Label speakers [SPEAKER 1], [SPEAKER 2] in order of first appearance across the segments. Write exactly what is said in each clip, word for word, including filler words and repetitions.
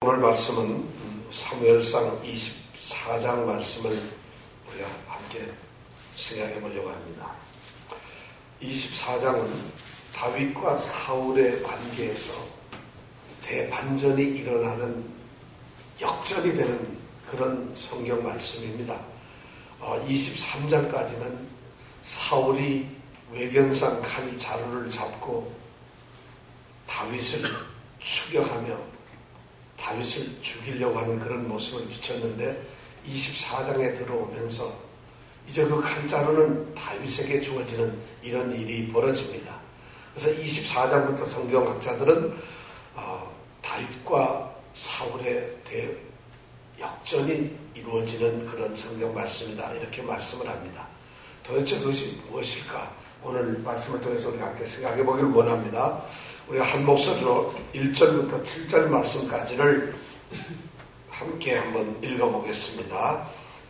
[SPEAKER 1] 오늘 말씀은 사무엘상 이십사 장 말씀을 우리가 함께 생각해 보려고 합니다. 이십사 장은 다윗과 사울의 관계에서 대반전이 일어나는 역전이 되는 그런 성경 말씀입니다. 어, 이십삼 장까지는 사울이 외견상 칼 자루를 잡고 다윗을 추격하며 다윗을 죽이려고 하는 그런 모습을 비쳤는데 이십사 장에 들어오면서 이제 그 칼자루는 다윗에게 주어지는 이런 일이 벌어집니다. 그래서 이십사 장부터 성경학자들은 어, 다윗과 사울의 대역전이 이루어지는 그런 성경 말씀이다 이렇게 말씀을 합니다. 도대체 그것이 무엇일까? 오늘 말씀을 통해서 우리가 함께 생각해 보기를 원합니다. 우리가 한 목소리로 일 절부터 칠 절 말씀까지를 함께 한번 읽어보겠습니다.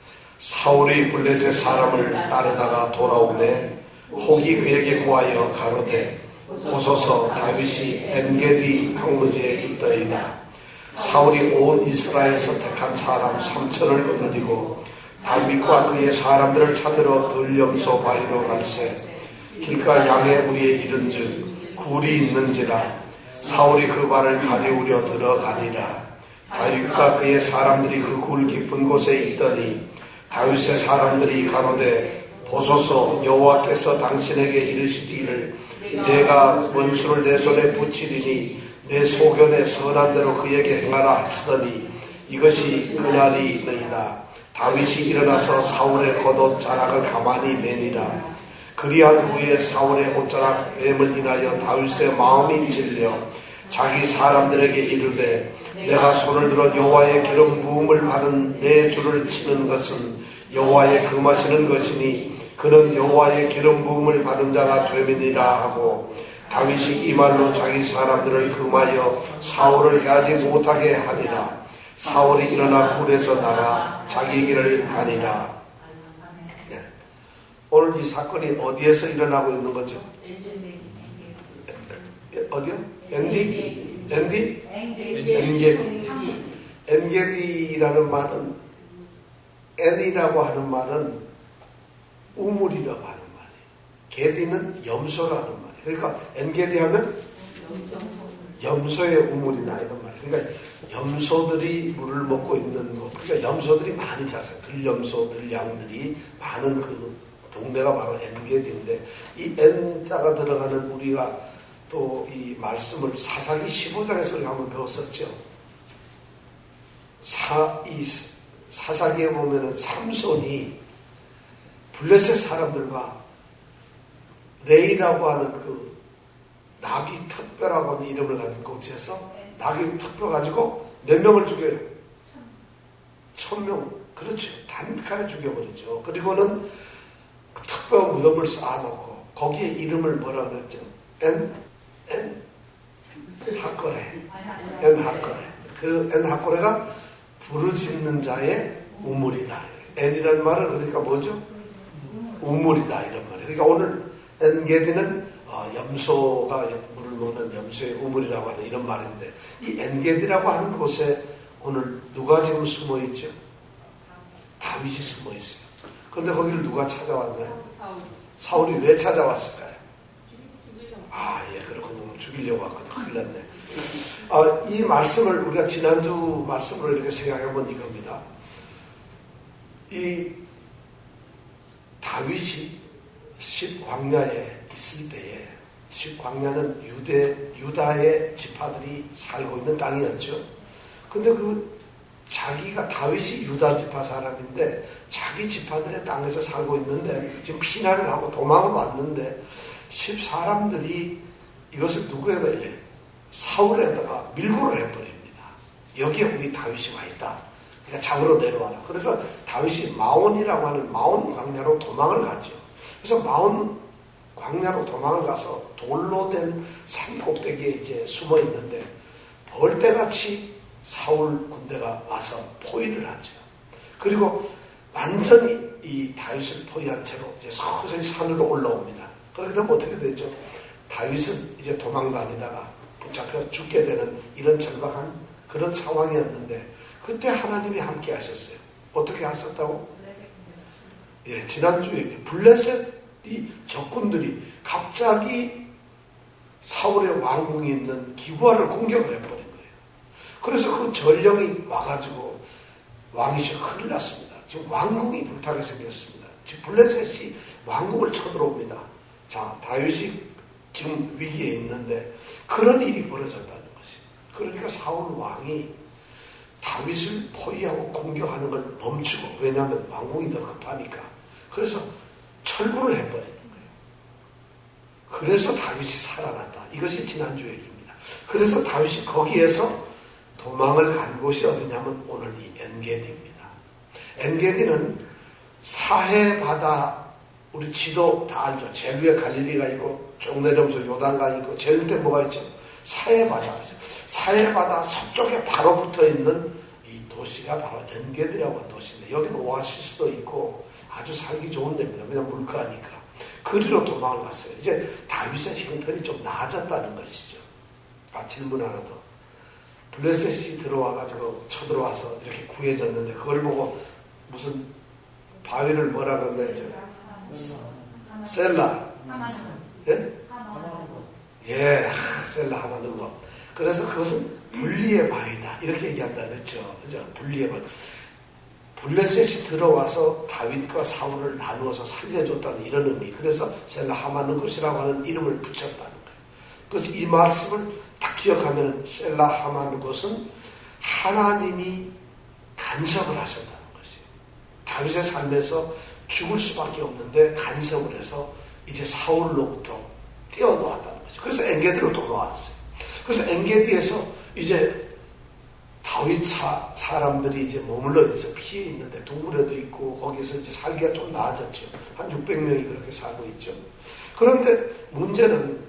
[SPEAKER 1] 사울이 블레셋 사람을 따르다가 돌아오매 혹이 그에게 구하여 가로되 보소서 다윗이 엔게디 황무지에 있더이다. 사울이 온 이스라엘에서 택한 사람 삼천을 거느리고 다윗과 그의 사람들을 찾으러 들염소 바위로 갈새 길가 양의 우리에 이른즉 굴이 있는지라. 사울이 그 발을 가리우려 들어가니라. 다윗과 그의 사람들이 그 굴 깊은 곳에 있더니 다윗의 사람들이 가로되 보소서 여호와께서 당신에게 이르시기를 내가 원수를 내 손에 붙이리니 내 소견에 선한 대로 그에게 행하라 하시더니 이것이 그날이 너희다. 다윗이 일어나서 사울의 겉옷 자락을 가만히 매니라. 그리한 후에 사울의 옷자락 뱀을 인하여 다윗의 마음이 찔려 자기 사람들에게 이르되 내가 손을 들어 여호와의 기름 부음을 받은 내 주를 치는 것은 여호와의 금하시는 것이니 그는 여호와의 기름 부음을 받은 자가 됨이니라 하고 다윗이 이 말로 자기 사람들을 금하여 사울을 해하지 못하게 하니라. 사울이 일어나 굴에서 나가 자기 길을 가니라. 네. 오늘 이 사건이 어디에서 일어나고 있는 거죠? 어디요? 엔디? 엔디? 엔게디. 엔게디라는 말은 엔이라고 하는 말은 우물이라고 하는 말이에요. 게디는 염소라는 말이에요. 그러니까 엔게디 하면 염소의 우물이나 이런 말이에요. 그러니까 염소들이 물을 먹고 있는 곳. 그러니까 염소들이 많이 자라요. 들염소, 들양들이 많은 그 동네가 바로 엔게디인데 이 N자가 들어가는 우리가 또 이 말씀을 사사기 십오 장에서 우리가 한번 배웠었죠. 사, 이 사사기에 보면은 삼손이 블레셋 사람들과 레이라고 하는 그 나귀 턱뼈라고 하는 이름을 가진 곳에서 나귀 턱뼈 가지고 몇 명을 죽여요? 천 명. 그렇죠. 단칼에 죽여버리죠. 그리고는 그 턱뼈 무덤을 쌓아놓고 거기에 이름을 뭐라 그랬죠? 엔, 엔, 핫거레. 엔 핫거레. 그 엔 핫거레가 부르짖는 자의 우물이다. 엔이라는 말은 그러니까 뭐죠? 우물이다 이런 말이에요. 그러니까 오늘 엔게디는 어, 염소가 물을 먹는 염소의 우물이라고 하는 이런 말인데 이 엔게디라고 하는 곳에 오늘 누가 지금 숨어 있죠? 다윗이 숨어 있어요. 그런데 거기를 누가 찾아왔나요? 사울이 왜 찾아왔을까요? 아, 예, 그렇군요. 죽이려고 왔거든요. 큰일 났네. 아, 이 말씀을 우리가 지난주 말씀으로 이렇게 생각해본 이겁니다. 이 다윗이 십광야에 있을 때에 십광야는 유대, 유다의 지파들이 살고 있는 땅이었죠. 근데 그 자기가 다윗이 유다 지파 사람인데 자기 지파들의 땅에서 살고 있는데 지금 피난을 하고 도망을 왔는데 십 사람들이 이것을 누구에다 이래? 사울에다가 밀고를 해버립니다. 여기에 우리 다윗이 와 있다. 그러니까 잡으러 내려와라. 그래서 다윗이 마온이라고 하는 마온 광야로 도망을 갔죠. 그래서 마온 광야로 도망을 가서 돌로 된 산꼭대기에 이제 숨어 있는데 벌떼같이 사울 군대가 와서 포위를 하죠. 그리고 완전히 이 다윗을 포위한 채로 이제 서서히 산으로 올라옵니다. 그렇게 되면 어떻게 되죠? 다윗은 이제 도망다니다가 붙잡혀 죽게 되는 이런 절박한 그런 상황이었는데 그때 하나님이 함께 하셨어요. 어떻게 하셨다고? 예, 지난주에 블레셋이 적군들이 갑자기 사울의 왕궁이 있는 기부아를 공격을 해버린 거예요. 그래서 그 전령이 와가지고 왕이 지금 큰일 났습니다. 지금 왕궁이 불타게 생겼습니다. 지금 블레셋이 왕궁을 쳐들어옵니다. 자, 다윗이 지금 위기에 있는데 그런 일이 벌어졌다는 것이에요. 그러니까 사울 왕이 다윗을 포위하고 공격하는 걸 멈추고, 왜냐하면 왕궁이 더 급하니까. 그래서 철군을 해버리는 거예요. 그래서 다윗이 살아났다. 이것이 지난주 얘기입니다. 그래서 다윗이 거기에서 도망을 간 곳이 어디냐면 오늘 이 엔게디입니다. 엔게디는 사해 바다, 우리 지도 다 알죠. 제일 위에 갈릴리가 있고 쭉 내려오면서 요단강이 있고 제일 밑에 뭐가 있죠? 사해 바다가 있죠. 사해 바다 서쪽에 바로 붙어 있는 이 도시가 바로 엔게디라고 하는 도시인데, 여기는 오아시스도 있고 아주 살기 좋은 데입니다. 그냥 물가니까. 그리로 도망을 갔어요. 이제 다윗의 형편이 좀 나아졌다는 것이죠. 아, 질문 하나 더. 블레셋이 들어와가지고 쳐들어와서 이렇게 구해졌는데 그걸 보고 무슨 바위를 뭐라 그러는지 셀라. 예? 예, 셀라 하나 넣은 거. 그래서 그것은 분리의 바위다. 이렇게 얘기한다 그랬죠. 그죠? 분리의 바위. 블레셋이 들어와서 다윗과 사울을 나누어서 살려줬다는 이런 의미. 그래서 셀라 하마는 것이라고 하는 이름을 붙였다는 거예요. 그래서 이 말씀을 딱 기억하면 셀라 하마는 것은 하나님이 간섭을 하셨다는 것이에요. 다윗의 삶에서 죽을 수밖에 없는데 간섭을 해서 이제 사울로부터 떼어놓았다는 거죠. 그래서 엔게디로 돌아왔어요. 그래서 엔게디에서 이제 다윗 사, 사람들이 이제 머물러 있어 피해 있는데 동굴에도 있고 거기서 이제 살기가 좀 나아졌죠. 한 육백 명이 그렇게 살고 있죠. 그런데 문제는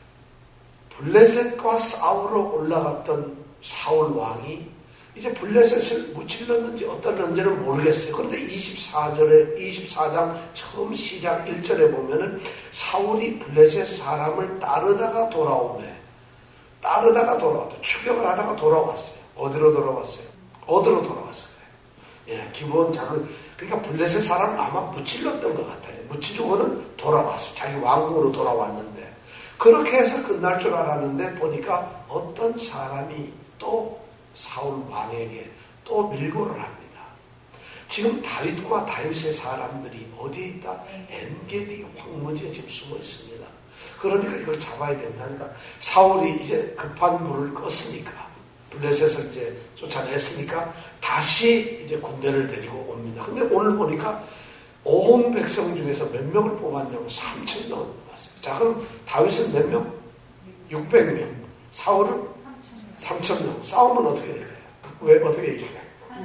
[SPEAKER 1] 블레셋과 싸우러 올라갔던 사울 왕이 이제 블레셋을 무찔렀는지 어떨는지는 모르겠어요. 그런데 이십사 절에 이십사 장 처음 시작 일 절에 보면은 사울이 블레셋 사람을 따르다가 돌아오네. 따르다가 돌아왔다. 추격을 하다가 돌아왔어요. 어디로 돌아왔어요? 어디로 돌아왔어요? 예, 기본 작은, 그러니까 블레셋 사람은 아마 무찔렀던 것 같아요. 무찌르고는 돌아왔어요. 자기 왕궁으로 돌아왔는데. 그렇게 해서 끝날 줄 알았는데 보니까 어떤 사람이 또 사울 왕에게 또 밀고를 합니다. 지금 다윗과 다윗의 사람들이 어디에 있다? 엔게디 황무지에 지금 숨어 있습니다. 그러니까 이걸 잡아야 된다니까. 사울이 이제 급한 불을 껐으니까, 블레셋을 이제 쫓아냈으니까 다시 이제 군대를 데리고 옵니다. 근데 오늘 보니까 온 백성 중에서 몇 명을 뽑았냐면 삼천 명을 뽑았어요. 자, 그럼 다윗은 몇 명? 육백 명. 사울은 삼천 명. 싸우면 어떻게 될까요? 왜 어떻게 이길까요?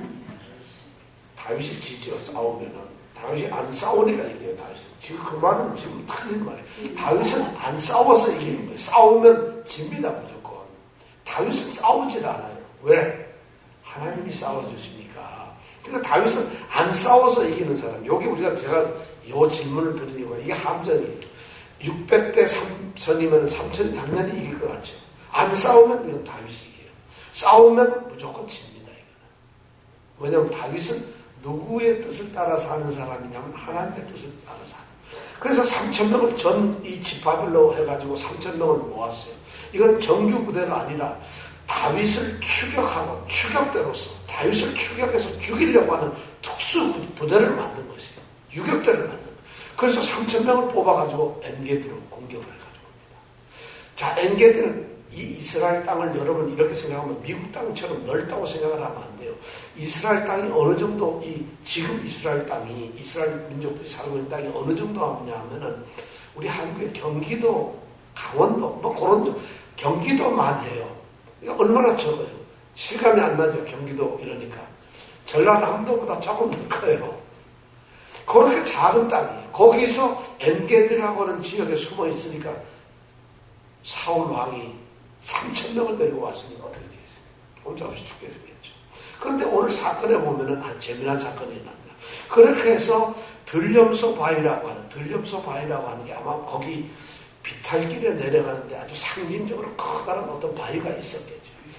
[SPEAKER 1] 다윗이 지지어 싸우면은, 다윗이 안 싸우니까 이겨요. 다윗은. 지금 그 말은 지금 틀린 말이에요. 다윗은 안 싸워서 이기는 거예요. 싸우면 집니다, 무조건. 다윗은 싸우질 않아요. 왜? 하나님이 싸워주시니까. 그러니까 다윗은 안 싸워서 이기는 사람. 여기 우리가 제가 이 질문을 드린 이유가 이게 함정이에요. 육백 대 삼천이면 삼천이 당연히 이길 것 같죠. 안 싸우면 이건 다윗이 이겨요. 싸우면 무조건 집니다. 이거는. 왜냐하면 다윗은 누구의 뜻을 따라서 하는 사람이냐면 하나님의 뜻을 따라서 하는. 그래서 삼천 명을 전 이 지파별로 해가지고 삼천 명을 모았어요. 이건 정규 부대가 아니라 다윗을 추격하고 추격대로서 다윗을 추격해서 죽이려고 하는 특수 부대를 만든 것이에요. 유격대를 만든 거예요. 그래서 삼천 명을 뽑아가지고 엔게디로 공격을 해가지고 옵니다. 자, 엔게디는 이 이스라엘 땅을 여러분 이렇게 생각하면 미국 땅처럼 넓다고 생각을 하면 안 돼요. 이스라엘 땅이 어느 정도, 이 지금 이스라엘 땅이, 이스라엘 민족들이 살고 있는 땅이 어느 정도 하냐 하면은 우리 한국의 경기도, 강원도, 뭐 그런 경기도만 해요. 얼마나 적어요. 실감이 안 나죠. 경기도 이러니까. 전라남도보다 조금 더 커요. 그렇게 작은 땅이에요. 거기서 엔게디라고 하는 지역에 숨어 있으니까 사울 왕이 삼천 명을 데리고 왔으니까 어떻게 되겠어요? 혼자 없이 죽게 생겼죠. 그런데 오늘 사건에 보면은 아주 재미난 사건이 일어납니다. 그렇게 해서 들염소 바위라고 하는, 들염소 바위라고 하는 게 아마 거기 비탈길에 내려가는데 아주 상징적으로 커다란 어떤 바위가 있었겠죠.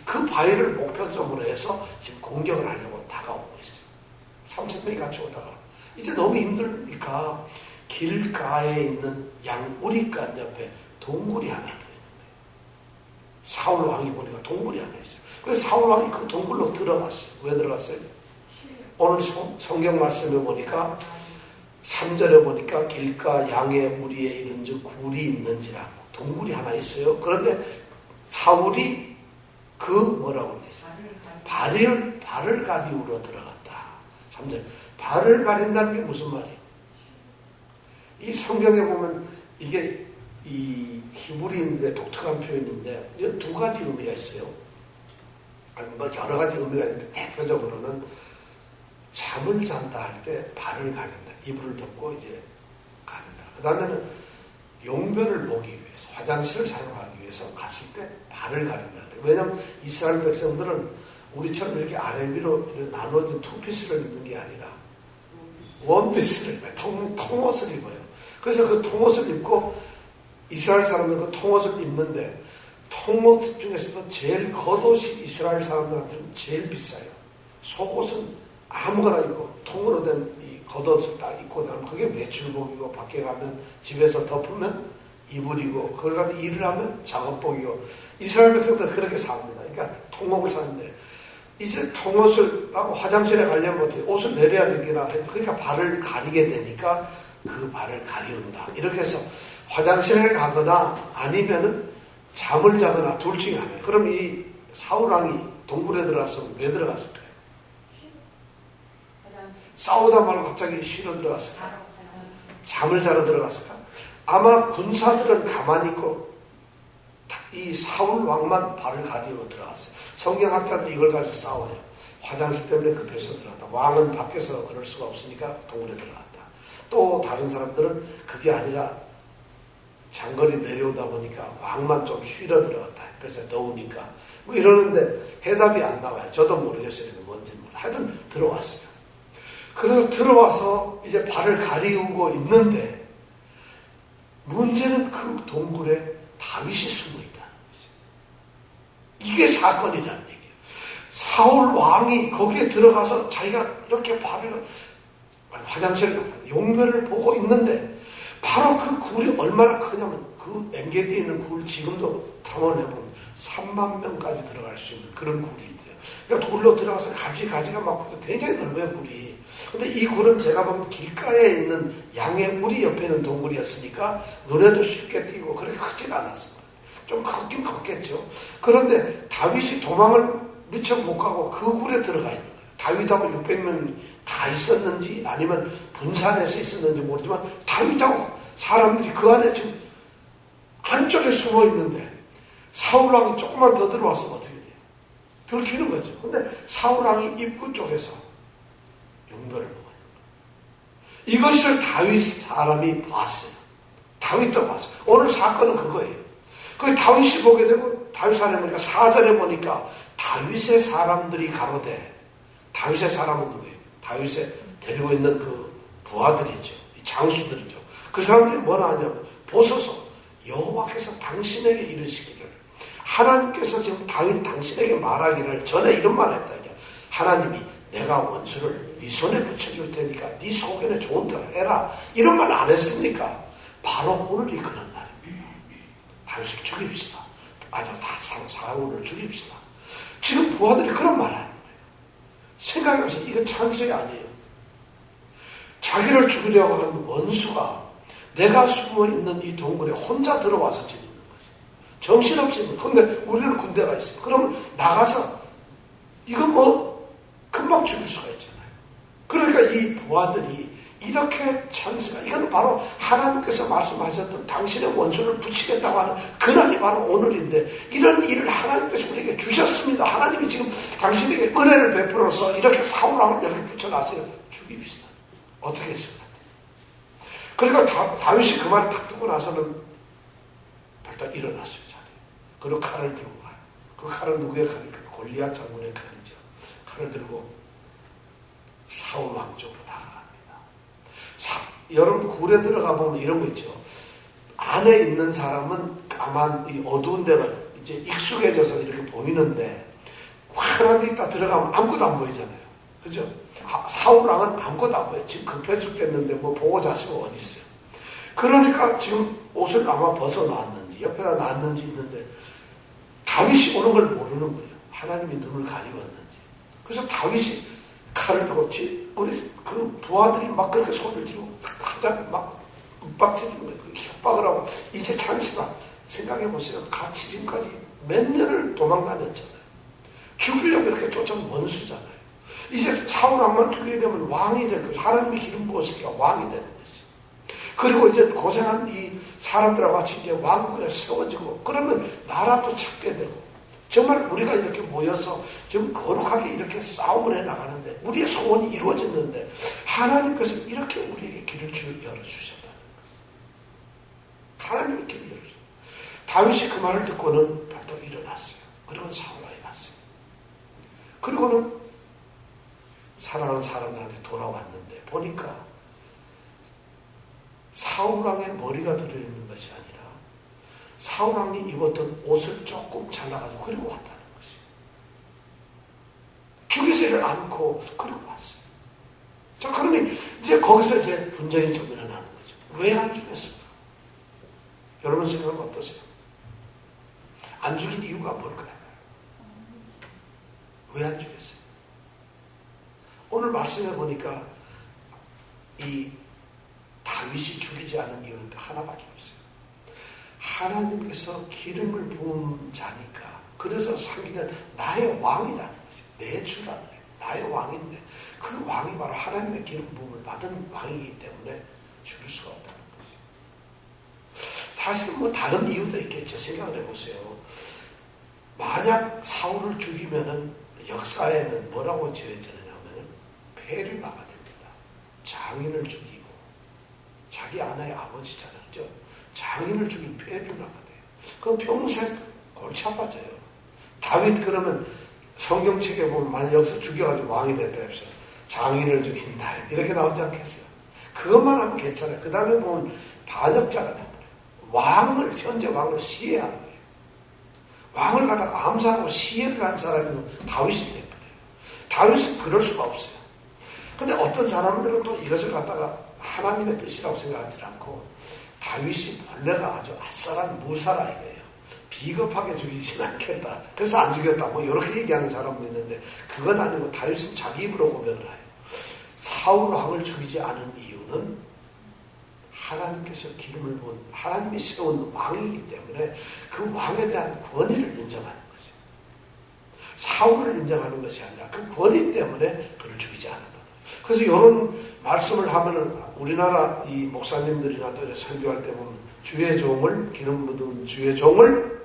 [SPEAKER 1] 그 바위를 목표점으로 해서 지금 공격을 하려고 다가오고 있어요. 삼천 명이 같이 오다가 이제 너무 힘드니까 길가에 있는 양우리간 옆에 동굴이 하나 보이는 거예요. 사울 왕이 보니까 동굴이 하나 있어요. 그래서 사울 왕이 그 동굴로 들어갔어요. 왜 들어갔어요? 오늘 성경 말씀에 보니까 삼 절에 보니까 길가 양의 우리에 이른즉 굴이 있는지라 동굴이 하나 있어요. 그런데 사울이 그 뭐라고 했어요? 발을 발을 가리우러 들어갔다. 삼 절 발을 가린다는 게 무슨 말이에요? 이 성경에 보면 이게 이 히브리인들의 독특한 표현인데 이게 두 가지 의미가 있어요. 뭐 여러 가지 의미가 있는데 대표적으로는 잠을 잔다 할 때 발을 가린다. 이불을 덮고 이제 가린다. 그 다음에는 용변을 보기 위해서 화장실을 사용하기 위해서 갔을 때 발을 가린다. 왜냐하면 이스라엘 백성들은 우리처럼 이렇게 아래 위로 이렇게 나눠진 투피스를 입는 게 아니라 원피스를 입어요. 통, 통옷을 입어요. 그래서 그 통옷을 입고 이스라엘 사람들은 그 통옷을 입는데 통옷 중에서도 제일 겉옷이 이스라엘 사람들한테는 제일 비싸요. 속옷은 아무거나 입고 통으로 된 이 겉옷을 딱 입고 나면 그게 외출복이고 밖에 가면 집에서 덮으면 이불이고 그걸 가지고 일을 하면 작업복이고 이스라엘 백성들은 그렇게 삽니다. 그러니까 통옷을 사는데 이제 통옷을 하고 화장실에 가려면 어떻게 옷을 내려야 되기나 그러니까 발을 가리게 되니까 그 발을 가리운다. 이렇게 해서 화장실에 가거나 아니면은 잠을 자거나 둘 중에 하나. 그럼 이 사울왕이 동굴에 들어갔으면 왜 들어갔을까요? 싸우다 말고 갑자기 쉬러 들어갔을까? 잠을 자러 들어갔을까? 아마 군사들은 가만히 있고 이 사울 왕만 발을 가리우러 들어갔어요. 성경학자들이 이걸 가지고 싸워요. 화장실 때문에 급해서 들어갔다. 왕은 밖에서 그럴 수가 없으니까 동굴에 들어갔다. 또 다른 사람들은 그게 아니라 장거리 내려오다 보니까 왕만 좀 쉬러 들어갔다. 그래서 더우니까 뭐 이러는데 해답이 안 나와요. 저도 모르겠어요. 뭔지 몰라. 하여튼 들어왔어요. 그래서 들어와서 이제 발을 가리우고 있는데 문제는 그 동굴에 다윗이 숨어 있다는 거죠. 이게 사건이라는 얘기예요. 사울 왕이 거기에 들어가서 자기가 이렇게 발을 화장실을 갔다 용변을 보고 있는데 바로 그 굴이 얼마나 크냐면 그 엔게디에 있는 굴 지금도 탐험해보면 삼만 명까지 들어갈 수 있는 그런 굴이 있어요. 그러니까 굴로 들어가서 가지 가지가 막 굉장히 넓어요 굴이. 근데 이 굴은 제가 보면 길가에 있는 양의 우리 옆에 있는 동굴이었으니까 눈에도 쉽게 띄고 그렇게 크진 않았습니다. 좀 컸긴 컸겠죠. 그런데 다윗이 도망을 미처 못 가고 그 굴에 들어가 있는 거예요. 다윗하고 육백 명이 다 있었는지 아니면 분산해서 있었는지 모르지만 다윗하고 사람들이 그 안에 지금 안쪽에 숨어 있는데 사울왕이 조금만 더 들어왔으면 어떻게 돼요? 들키는 거죠. 근데 사울왕이 입구 쪽에서 용변을 보고 있는 거예요. 이것을 다윗 사람이 봤어요. 다윗도 봤어요. 오늘 사건은 그거예요. 그 다윗이 보게 되고 다윗 사람이 보니까 사 절에 보니까 다윗의 사람들이 가로되 다윗의 사람은 누구예요? 다윗에 데리고 있는 그 부하들이죠. 장수들이죠. 그 사람들이 뭐라 하냐면 보소서 여호와께서 당신에게 이르시기를 하나님께서 지금 다윗 당신에게 말하기를 전에 이런 말을 했다. 하나님이 내가 원수를 네 손에 붙여줄 테니까 네 속에는 좋은 대로 해라. 이런 말 안 했습니까? 바로 오늘이 그런 날입니다. 다윗을 죽입시다. 아니요, 다 사울을 죽입시다. 지금 부하들이 그런 말을 하는 거예요. 생각해보세요. 이건 찬스가 아니에요. 자기를 죽이려고 하는 원수가 내가 숨어있는 이 동굴에 혼자 들어와서 지는 거죠. 정신없이. 근데 우리는 군대가 있어요. 그러면 나가서 이건 뭐 금방 죽일 수가 있잖아요. 그러니까 이 부하들이 이렇게 찬스가 이건 바로 하나님께서 말씀하셨던 당신의 원수를 붙이겠다고 하는 그날이 바로 오늘인데 이런 일을 하나님께서 우리에게 주셨습니다. 하나님이 지금 당신에게 은혜를 베풀어서 이렇게 사울왕을 이렇게 붙여놨어요. 죽입시다. 어떻게 했을 것 같아요? 그러니까 다, 다윗이 그 말을 탁 듣고 나서는 일단 일어났어요. 자리에. 그리고 칼을 들고 가요. 그 칼은 누구의 칼입니까? 골리앗 장군의 칼이죠. 칼을 들고 사울왕 쪽으로 다가갑니다. 사, 여러분 굴에 들어가 보면 이런 거 있죠. 안에 있는 사람은 까만 이 어두운 데가 이제 익숙해져서 이렇게 보이는데 편한 데 있다 들어가면 아무것도 안 보이잖아요. 그죠? 사울왕은 아무것도 안 보여요. 지금 급해 죽겠는데 뭐 보호 자식은 어디 있어요? 그러니까 지금 옷을 아마 벗어놨는지 옆에다 놨는지 있는데 다윗이 오는 걸 모르는 거예요. 하나님이 눈을 가리웠는지. 그래서 다윗이 칼을 들고 우리 그 부하들이 막 그렇게 손을 쥐고 가장 막 윽박지는 거예요. 협박을 하고 이제 찬스다. 생각해 보세요. 같이 지금까지 몇 년을 도망다녔잖아요. 죽이려고 이렇게 쫓아온 원수잖아요. 이제 사울왕만 죽이게 되면 왕이 될 거죠. 하나님이 기름 부었으니까 왕이 되는 거죠. 그리고 이제 고생한 이 사람들하고 같이 이제 왕국에 세워지고 그러면 나라도 찾게 되고 정말 우리가 이렇게 모여서 지금 거룩하게 이렇게 싸움을 해 나가는데 우리의 소원이 이루어졌는데 하나님께서 이렇게 우리에게 길을 열어주셨다는 거예요. 하나님이 길을 열어주셨어요. 다윗이 그 말을 듣고는 벌떡 일어났어요. 그리고 사울왕이 갔어요. 그리고는 사랑하는 사람들한테 돌아왔는데 보니까 사울왕의 머리가 들어있는 것이 아니라 사울왕이 입었던 옷을 조금 잘라가지고 그리고 왔다는 것이에요. 죽이지를 않고 그리고 왔어요. 자, 그러니 이제 거기서 이제 분쟁이 좀 일어나는 거죠. 왜 안 죽였을까? 여러분 생각은 어떠세요? 안 죽인 이유가 뭘까요? 왜 안 죽였어요? 오늘 말씀해 보니까 이 다윗이 죽이지 않은 이유는 하나밖에 없어요. 하나님께서 기름을 부은 자니까 그래서 상기된 나의 왕이라는 것이 내 주라는 거예요. 나의 왕인데 그 왕이 바로 하나님의 기름 부음을 받은 왕이기 때문에 죽일 수가 없다는 것이죠. 사실 뭐 다른 이유도 있겠죠. 생각을 해보세요. 만약 사울을 죽이면은 역사에는 뭐라고 지어지느냐면 폐류나가 됩니다. 장인을 죽이고 자기 아내의 아버지잖아요. 그죠? 장인을 죽인 폐류나가 돼요. 그럼 평생 골치 아파져요. 다윗 그러면 성경책에 보면 만약 여기서 죽여가지고 왕이 됐다 해서 장인을 죽인 다윗 이렇게 나오지 않겠어요? 그것만 하면 괜찮아요. 그 다음에 보면 반역자가 돼버려요. 왕을 현재 왕을 시해하는 거예요. 왕을 갖다가 암살하고 시해를 한 사람이 다윗이 돼버려요. 다윗은 그럴 수가 없어요. 근데 어떤 사람들은 또 이것을 갖다가 하나님의 뜻이라고 생각하지 않고 다윗이 본래가 아주 아싸란 무사라이거예요. 비겁하게 죽이진 않겠다. 그래서 안 죽였다. 뭐 이렇게 얘기하는 사람도 있는데 그건 아니고 다윗은 자기 입으로 고백을 해요. 사울 왕을 죽이지 않은 이유는 하나님께서 기름을 부은 하나님이 세운 왕이기 때문에 그 왕에 대한 권위를 인정하는 거죠. 사울을 인정하는 것이 아니라 그 권위 때문에 그를 죽이지 않는다. 그래서 이런 말씀을 하면은 우리나라 이 목사님들이나 또 설교할 때 보면 주의 종을 기름 묻은 주의 종을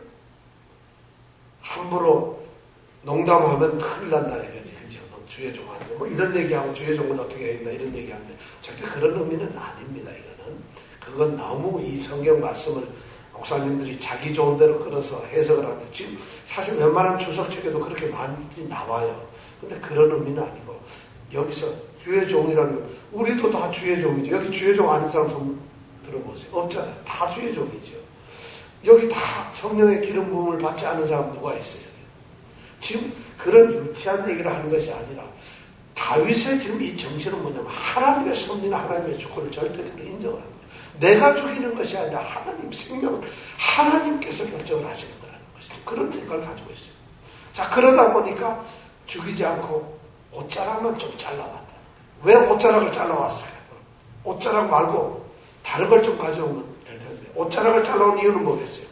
[SPEAKER 1] 함부로 농담하면 큰일 난다 이거지. 그죠? 주의 종한테 뭐 이런 얘기하고 주의 종을 어떻게 했나 이런 얘기하는데 절대 그런 의미는 아닙니다. 이거는 그건 너무 이 성경 말씀을 목사님들이 자기 좋은 대로 끌어서 해석을 하는데 지금 사실 웬만한 주석책에도 그렇게 많이 나와요. 근데 그런 의미는 아니고 여기서 주의 종이라는 우리도 다 주의 종이죠. 여기 주의 종 아닌 사람 좀 들어보세요. 없잖아요. 다 주의 종이죠. 여기 다 성령의 기름 부음을 받지 않은 사람 누가 있어요? 지금 그런 유치한 얘기를 하는 것이 아니라 다윗의 지금 이 정신은 뭐냐면 하나님의 섭리나 하나님의 주권을 절대적으로 인정하는 거예요. 내가 죽이는 것이 아니라 하나님 생명을 하나님께서 결정을 하시는 거라는 것이죠. 그런 생각을 가지고 있어요. 자, 그러다 보니까 죽이지 않고 옷자락만 좀 잘라봤다. 왜 옷자락을 잘라왔어요? 옷자락 말고 다른 걸 좀 가져오면 될 텐데 옷자락을 잘라온 이유는 뭐겠어요?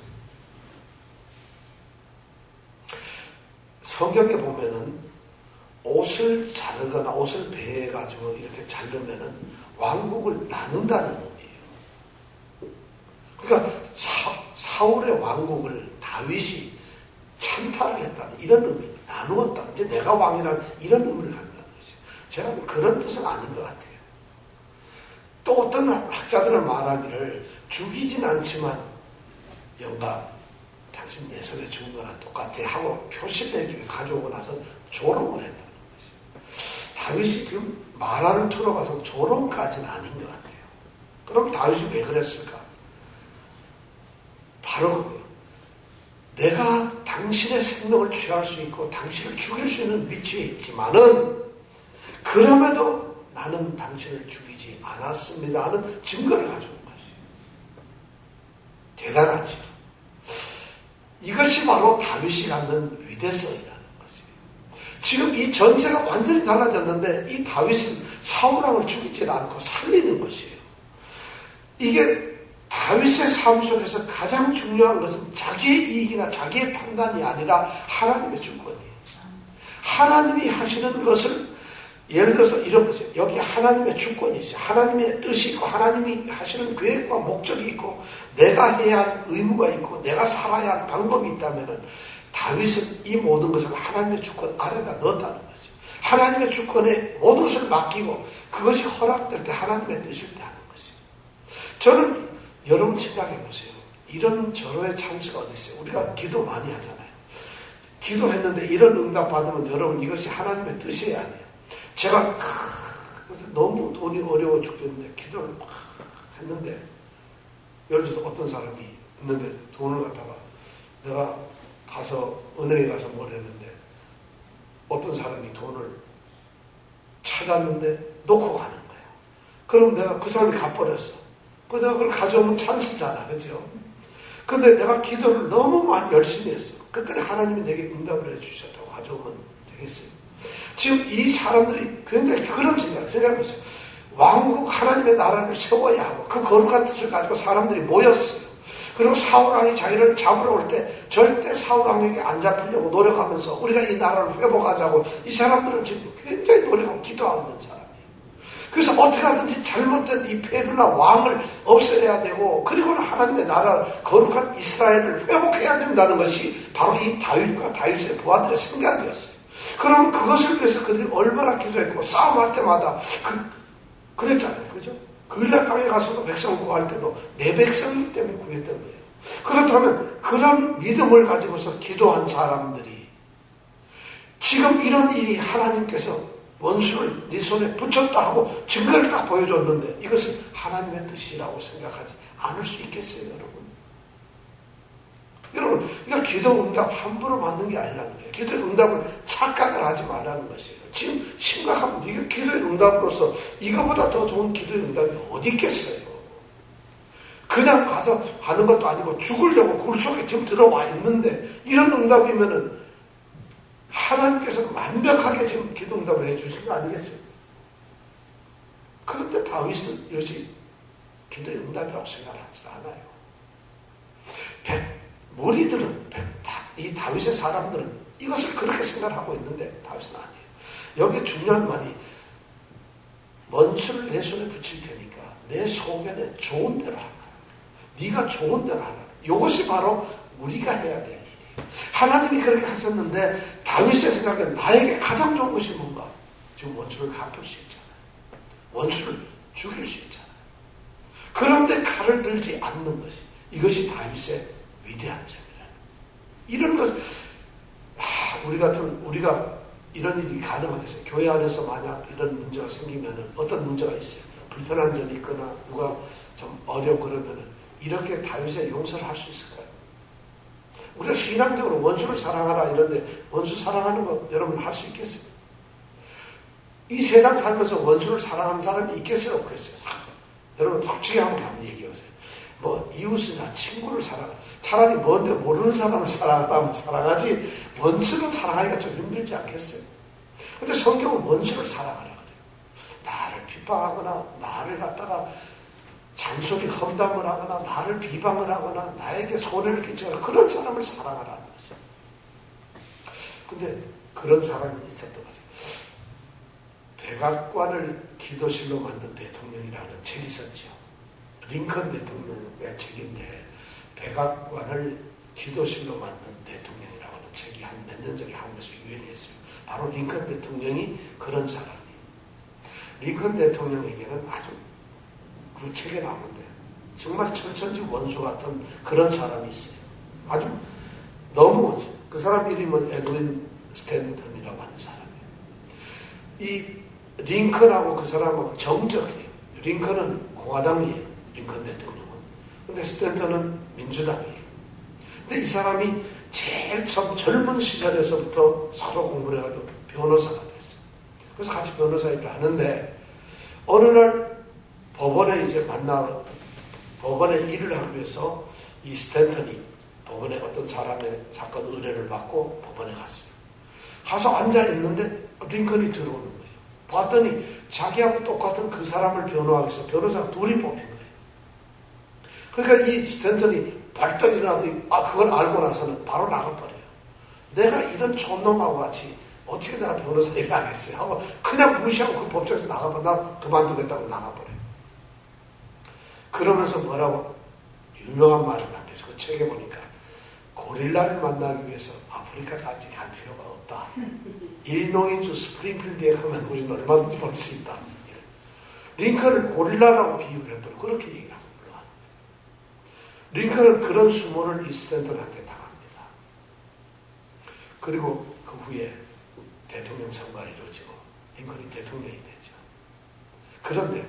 [SPEAKER 1] 성경에 보면은 옷을 자르거나 옷을 베어가지고 이렇게 자르면은 왕국을 나눈다는 의미예요. 그러니까 사, 사울의 왕국을 다윗이 찬탈을 했다는 이런 의미, 나누었다. 이제 내가 왕이라는 이런 의미를 한다는 거죠. 제가 그런 뜻은 아닌 것 같아요. 또 어떤 학자들은 말하기를 죽이진 않지만 영감 당신 내 손에 죽은 거랑 똑같아 하고 표시내기 위해서 가져오고 나서 조롱을 했다는 거죠. 다윗이 지금 말하는 투로 가서 조롱까지는 아닌 것 같아요. 그럼 다윗이 왜 그랬을까? 바로 그거예요. 내가 당신의 생명을 취할 수 있고 당신을 죽일 수 있는 위치에 있지만은 그럼에도 나는 당신을 죽이지 않았습니다 하는 증거를 가져온 것이에요. 대단하죠. 이것이 바로 다윗이 갖는 위대성이라는 것이에요. 지금 이 전세가 완전히 달라졌는데 이 다윗은 사울왕을 죽이지 않고 살리는 것이에요. 이게 다윗의 삶 속에서 가장 중요한 것은 자기의 이익이나 자기의 판단이 아니라 하나님의 주권이에요. 하나님이 하시는 것을 예를 들어서 이런 거죠. 여기 하나님의 주권이 있어요. 하나님의 뜻이 있고 하나님이 하시는 계획과 목적이 있고 내가 해야 할 의무가 있고 내가 살아야 할 방법이 있다면 다윗은 이 모든 것을 하나님의 주권 아래다 넣었다는 거죠. 하나님의 주권에 모든 것을 맡기고 그것이 허락될 때 하나님의 뜻일 때 하는 것이에요. 저는 여러분 생각해 보세요. 이런 절호의 찬스가 어디 있어요? 우리가 기도 많이 하잖아요. 기도했는데 이런 응답 받으면 여러분 이것이 하나님의 뜻이 아니에요. 제가 너무 돈이 어려워 죽겠는데 기도를 막 했는데 예를 들어서 어떤 사람이 있는데 돈을 갖다가 내가 가서 은행에 가서 뭘 했는데 어떤 사람이 돈을 찾았는데 놓고 가는 거예요. 그럼 내가 그 사람이 갚버렸어. 그래서 그걸 가져오면 찬스잖아. 그죠? 근데 내가 기도를 너무 많이 열심히 했어. 그때 하나님이 내게 응답을 해주셨다고 가져오면 되겠어요. 지금 이 사람들이 굉장히 그런 생각, 생각해보세요. 왕국 하나님의 나라를 세워야 하고 그 거룩한 뜻을 가지고 사람들이 모였어요. 그리고 사울왕이 자기를 잡으러 올 때 절대 사울왕에게 안 잡히려고 노력하면서 우리가 이 나라를 회복하자고 이 사람들은 지금 굉장히 노력하고 기도하고 있는 사람이에요. 그래서 어떻게 하든지 잘못된 이 페루나 왕을 없애야 되고 그리고는 하나님의 나라 거룩한 이스라엘을 회복해야 된다는 것이 바로 이 다윗과 다윗의 부하들의 생각이었어요. 그럼 그것을 위해서 그들이 얼마나 기도했고 싸움할 때마다 그, 그랬잖아요. 그죠? 그일라 땅에 가서도 백성 구할 때도 내 백성이기 때문에 구했던 거예요. 그렇다면 그런 믿음을 가지고서 기도한 사람들이 지금 이런 일이 하나님께서 원수를 네 손에 붙였다 하고 증거를 딱 보여줬는데 이것은 하나님의 뜻이라고 생각하지 않을 수 있겠어요, 여러분? 여러분, 이거 기도 응답 함부로 받는 게 아니라는 거예요. 기도 응답을 착각을 하지 말라는 것이에요. 지금 심각하면 이게 기도의 응답으로서 이거보다 더 좋은 기도의 응답이 어디 있겠어요? 그냥 가서 하는 것도 아니고 죽으려고 굴 속에 지금 들어와 있는데 이런 응답이면은 하나님께서 완벽하게 지금 기도 응답을 해주신 거 아니겠어요? 그런데 다윗은 이것이 기도의 응답이라고 생각하지 않아요. 백, 무리들은, 백, 이 다윗의 사람들은 이것을 그렇게 생각하고 있는데 다윗은 아니에요. 여기에 중요한 말이 원수를 내 손에 붙일 테니까 내 소견에 좋은 대로 하라. 네가 좋은 대로 하라. 이것이 바로 우리가 해야 될 일이에요. 하나님이 그렇게 하셨는데 다윗의 생각에 나에게 가장 좋은 것이 뭔가? 지금 원수를 갚을 수 있잖아요. 원수를 죽일 수 있잖아요. 그런데 칼을 들지 않는 것이 이것이 다윗의 위대한 점이라. 이런 것, 아, 우리 같은 우리가 이런 일이 가능하겠어요. 교회 안에서 만약 이런 문제가 생기면은 어떤 문제가 있어요. 불편한 점이 있거나 누가 좀 어려 그러면은 이렇게 다윗의 용서를 할 수 있을까요? 우리가 신앙적으로 원수를 사랑하라 이런데 원수 사랑하는 거 여러분 할 수 있겠어요? 이 세상 살면서 원수를 사랑하는 사람이 있겠어요? 없겠어요? 여러분 솔직히 한번 얘기해보세요. 뭐 이웃이나 친구를 사랑하라. 차라리 뭔데 모르는 사람을 사랑하라면 사랑하지 원수를 사랑하기가 좀 힘들지 않겠어요? 근데 성경은 원수를 사랑하라 그래요. 나를 핍박하거나 나를 갖다가 잔소리 험담을 하거나 나를 비방을 하거나 나에게 손해를 끼치거나 그런 사람을 사랑하라는 거죠. 근데 그런 사람이 있었던 것 같아요. 백악관을 기도실로 만든 대통령이라는 책이 있었죠. 링컨 대통령의 책인데 백악관을 기도실로 만든 대통령이라고 하는 책이 한 몇 년 전에 한국에서 유행했어요. 바로 링컨 대통령이 그런 사람이에요. 링컨 대통령에게는 아주 그 책에 나오는데 정말 철천지 원수 같은 그런 사람이 있어요. 아주 너무 원수. 그 사람 이름은 에드윈 스탠턴이라고 하는 사람이에요. 이 링컨하고 그 사람하고 정적이에요. 링컨은 공화당이에요. 링컨 대통령은. 근데 스탠턴은 민주당이에요. 근데 이 사람이 제일 처음 젊은 시절에서부터 서로 공부를 해가지고 변호사가 됐어요. 그래서 같이 변호사 일을 하는데 어느 날 법원에 이제 만나 법원에 일을 하기 위해서 이 스탠턴이 법원에 어떤 사람의 사건 의뢰를 받고 법원에 갔어요. 가서 앉아 있는데 링컨이 들어오는 거예요. 봤더니 자기하고 똑같은 그 사람을 변호하기 위해서 변호사가 둘이 뽑힌 거예요. 그러니까 이 스탠턴이 발떡 일어나더니 아 그걸 알고 나서는 바로 나가버려요. 내가 이런 촌놈하고 같이 어떻게 내가 변호사 일을 하겠어요 하고 그냥 무시하고 그 법정에서 나가버려. 나 그만두겠다고 나가버려요. 그러면서 뭐라고 유명한 말을 남겨서 그 책에 보니까 고릴라를 만나기 위해서 아프리카까지 갈 필요가 없다. 일리노이주 스프링필드에 가면 우리는 얼마든지 볼 수 있다. 링컨을 고릴라라고 비유를 해버려. 그렇게 얘기합니다. 링컨은 그런 수모를 이 스탠턴한테 당합니다. 그리고 그 후에 대통령 선거가 이루어지고 링컨이 대통령이 되죠. 그런데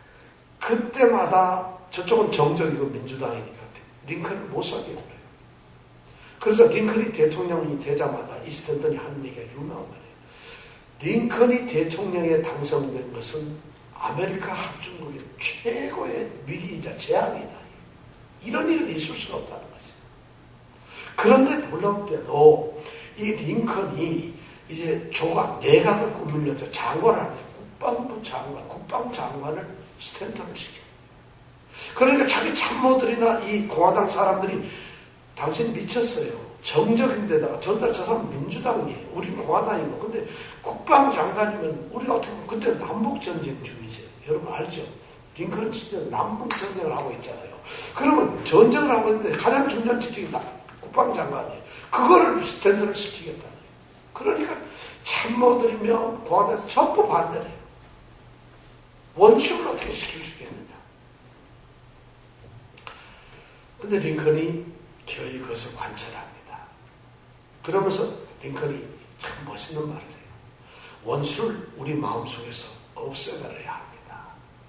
[SPEAKER 1] 그때마다 저쪽은 정적이고 민주당이니까 링컨을 못 살게 그래요. 그래서 링컨이 대통령이 되자마자 이 스탠턴이 하는 얘기가 유명한 말이에요. 링컨이 대통령에 당선된 것은 아메리카 합중국의 최고의 위기이자 재앙이다. 이런 일은 있을 수가 없다는 것이에요. 그런데 놀랍게도 이 링컨이 이제 조각 내각을 꾸밀려서 장관을 하는데 국방부 장관, 국방장관을 스탠턴을 시켜요. 그러니까 자기 참모들이나 이 공화당 사람들이 당신 미쳤어요. 정적인데다가 전달 저 사람 민주당이에요. 우리 공화당이고. 근데 국방장관이면 우리가 어떻게 보면 그때 남북전쟁 중이세요. 여러분 알죠? 링컨 시절 남북전쟁을 하고 있잖아요. 그러면 전쟁을 하고 있는데 가장 중요한 직책이 국방장관이에요. 그거를 스탠턴을 시키겠다는 거예요. 그러니까 참모들이며 공화당에서 전부 반대를 해요. 원칙을 어떻게 시킬 수 있겠느냐. 근데 링컨이 기어이 그것을 관찰합니다. 그러면서 링컨이 참 멋있는 말을 해요. 원수를 우리 마음속에서 없애버려야 합니다.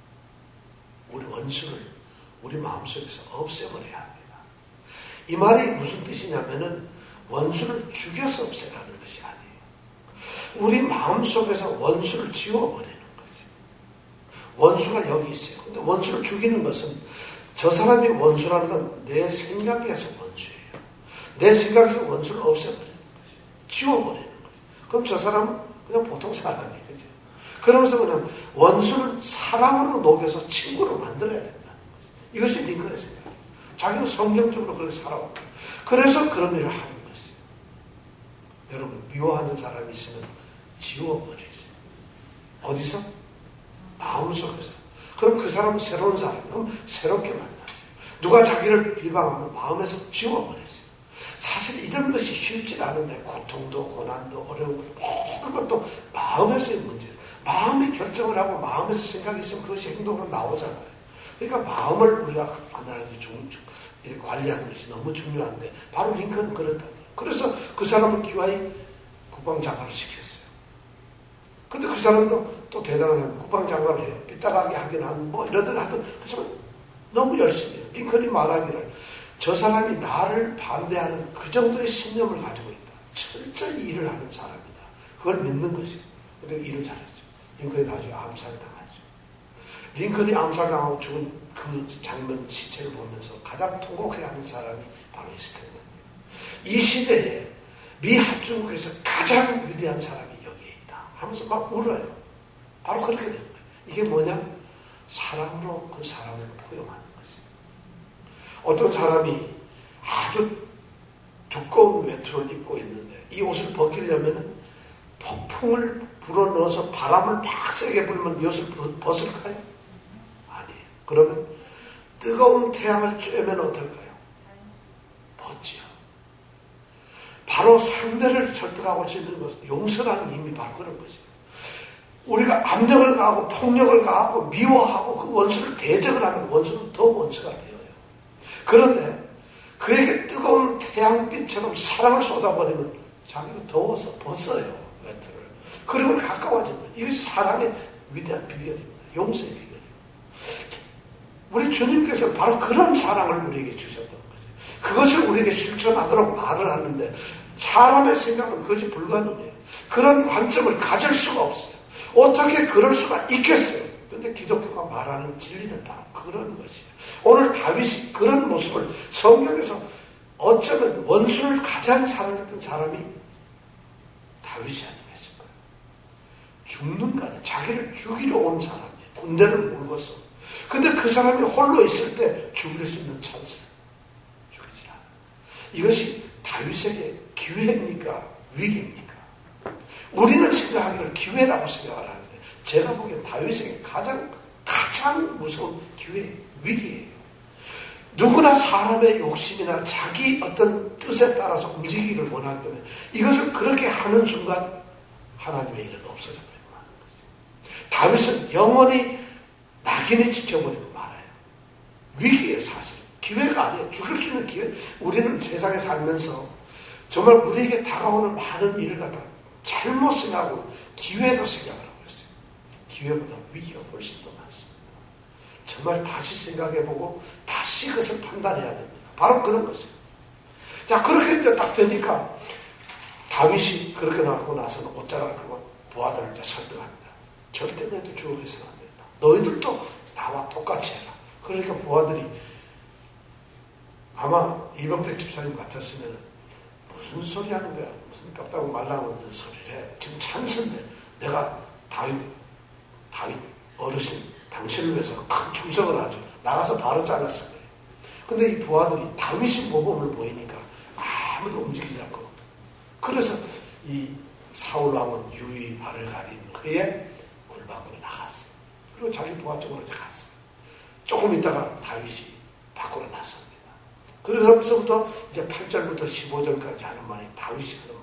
[SPEAKER 1] 우리 원수를 우리 마음속에서 없애버려야 합니다. 이 말이 무슨 뜻이냐면은 원수를 죽여서 없애라는 것이 아니에요. 우리 마음속에서 원수를 지워버리는 거죠. 원수가 여기 있어요. 근데 원수를 죽이는 것은 저 사람이 원수라는 건 내 생각에서 원수예요. 내 생각에서 원수를 없애버리는 거죠. 지워버리는 거죠. 그럼 저 사람은 그냥 보통 사람이에요. 그죠? 그러면서 그냥 원수를 사랑으로 녹여서 친구로 만들어야 된다는 거죠. 이것이 링컨의 생각이에요. 자기는 성경적으로 그렇게 살아왔고 그래서 그런 일을 하는 것이에요. 여러분 미워하는 사람이 있으면 지워버리세요. 어디서? 마음속에서. 그럼 그 사람은 새로운 사람, 그럼 새롭게 만나죠. 누가 자기를 비방하면 마음에서 지워버렸어요. 사실 이런 것이 쉽지 않은데 고통도 고난도 어려움도 모든 것도 마음에서의 문제예요. 마음이 결정을 하고 마음에서 생각이 있으면 그것이 행동으로 나오잖아요. 그러니까 마음을 우리가 하나님 이렇게 관리하는 것이 너무 중요한데 바로 링컨은 그렇다. 그래서 그 사람을 기와이 국방장관을 시켰어요. 근데 그 사람도 또 대단한 사람, 국방장관을 해요. 삐딱하게 하긴 하는, 뭐 이러든 하든, 그렇지만 너무 열심히 해요. 링컨이 말하기를, 저 사람이 나를 반대하는 그 정도의 신념을 가지고 있다. 철저히 일을 하는 사람이다. 그걸 믿는 것이에요. 근데 일을 잘했죠. 링컨이 나중에 암살당하죠. 링컨이 암살당하고 죽은 그 장면 시체를 보면서 가장 통곡해하는 사람이 바로 이 스탠턴. 이 시대에 미 합중국에서 가장 위대한 사람이 여기에 있다 하면서 막 울어요. 바로 그렇게 되는 거예요. 이게 뭐냐? 사랑으로 그 사람을 포용하는 것이에요. 어떤 사람이 아주 두꺼운 외투를 입고 있는데 이 옷을 벗기려면 폭풍을 불어넣어서 바람을 막 세게 불면 이 옷을 벗을까요? 아니에요. 그러면 뜨거운 태양을 쬐면 어떨까요? 벗지요. 바로 상대를 설득하고 짓는 것은 용서라는 의미 바로 그런 것이에요. 우리가 압력을 가하고 폭력을 가하고 미워하고 그 원수를 대적을 하면 원수는 더 원수가 되어요. 그런데 그에게 뜨거운 태양빛처럼 사랑을 쏟아버리면 자기도 더워서 벗어요. 외투를. 그리고 가까워지는 거예요. 이것이 사랑의 위대한 비결입니다. 용서의 비결입니다. 우리 주님께서 바로 그런 사랑을 우리에게 주셨던 것이에요. 그것을 우리에게 실천하도록 말을 하는데 사람의 생각은 그것이 불가능해요. 그런 관점을 가질 수가 없어요. 어떻게 그럴 수가 있겠어요? 그런데 기독교가 말하는 진리는 바로 그런 것이에요. 오늘 다윗이 그런 모습을 성경에서 어쩌면 원수를 가장 사랑했던 사람이 다윗이 아닌가 싶어요. 죽는 간에 자기를 죽이러 온 사람이에요. 군대를 몰고서. 근데 그 사람이 홀로 있을 때 죽일 수 있는 찬스를 죽이지 않아요. 이것이 다윗에게 기회입니까? 위기입니까? 우리는 생각하기를 기회라고 생각을 하는데 제가 보기엔 다윗에게 가장 가장 무서운 기회, 위기예요. 누구나 사람의 욕심이나 자기 어떤 뜻에 따라서 움직이기를 원하기 때문에 이것을 그렇게 하는 순간 하나님의 일은 없어져 버리고 마는 거죠. 다윗은 영원히 낙인이 지켜버리고 말아요. 위기의 사실. 기회가 아니에요. 죽을 수 있는 기회. 우리는 세상에 살면서 정말 우리에게 다가오는 많은 일을 갖다 잘못 생각하고 기회로 생각을 하고 있어요. 기회보다 위기가 훨씬 더 많습니다. 정말 다시 생각해보고 다시 그것을 판단해야 됩니다. 바로 그런 것이에요. 자, 그렇게 이제 딱 되니까 다윗이 그렇게 나고 나서는 옷자락을 끄고 부하들을 이제 설득합니다. 절대 너희들 죽어서는 안 된다. 너희들도 나와 똑같이 해라. 그러니까 부하들이 아마 이병택 집사님 같았으면 무슨 소리 하는 거야? 무슨 뼈다고 말라먹는 소리를 해. 지금 찬스인데 내가 다윗, 다윗 어르신 당신을 위해서 큰 충성을 하죠. 나가서 바로 잘랐을 거예요. 근데 이 부하들이 다윗이 모범을 보이니까 아무도 움직이지 않고 그래서 이 사울 왕은 유의 발을 가린 그의 굴밖으로 나갔어요. 그리고 자기 부하 쪽으로 이제 갔어요. 조금 있다가 다윗이 밖으로 나섰습니다. 그래서부터 이제 팔 절부터 십오 절까지 하는 말이 다윗이 그런